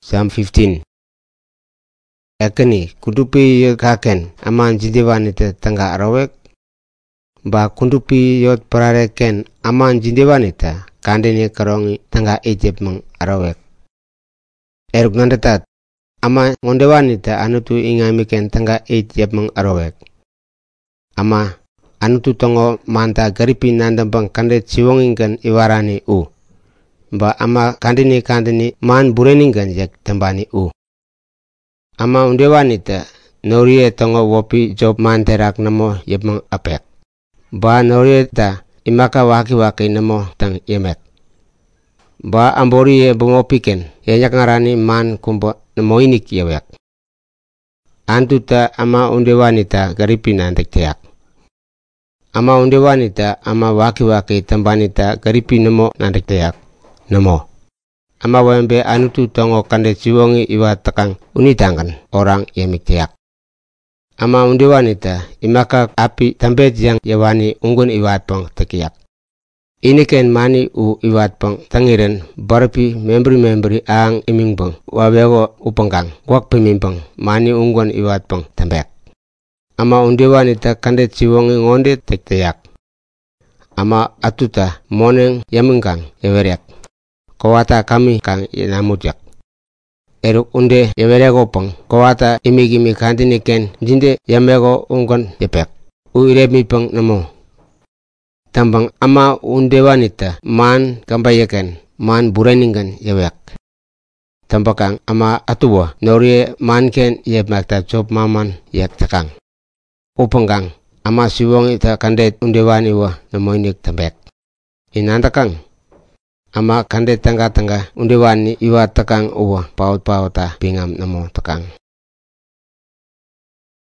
Psalm 15. Ekeni kudupi yot kaken aman jindewanita tangga arawek. Ba kundupi yot parare ken aman jindewanita kandeni karongi tangga Egypt mang arawek. Eruk nandatat ama ngondewanita anutu ingami ken tangga Egypt mang arawek. Ama anutu tongo manta garipi nandambang kandet siwongingkan iwarani u. Ba ama kandini man bureningkan yak tembani u. Ama undewanita norie tongo wopi job man terak namo yepmang apek. Ba norie ta imaka waki namo tang yemek. Ba ambori ye bumopiken yanyak ngarani man kumbo namo inik yewek. Antuta ama undewanita garipina antek teak. Ama undewanita ama waki tembanita garipi namo nantek teak. Namo. Ama wembe anutu tongo kandet siwongi iwa takang unitangan orang yemik teak. Ama undewanita imaka api tambet yang yawani unggun iwat pang tekiak. Ini ken mani u iwat pang tangiren barapi membri ang imingbang wawego upangkang wak pemimpang mani unggun iwat pang tambek. Ama undewanita kandet siwongi ngonde tek teak. Ama atuta moneng yamengkang ewerek. Kawata kami kang inamutyak. Eruk unde yamerego pang. Kawata imigimi kandini ken jinde yamego ungkon yepek. Uiremi pang namo. Tambang ama undewanita man kambayaken man buraningan yewek. Tambakang ama atuwa norie man ken yepmakta job maman yak takang. Upangkang ama siwong ita kandet undewani wa namoinik tambek. Inandakang ama kandet tangga undewani iwa takang uwa paut ta pingam namo takang.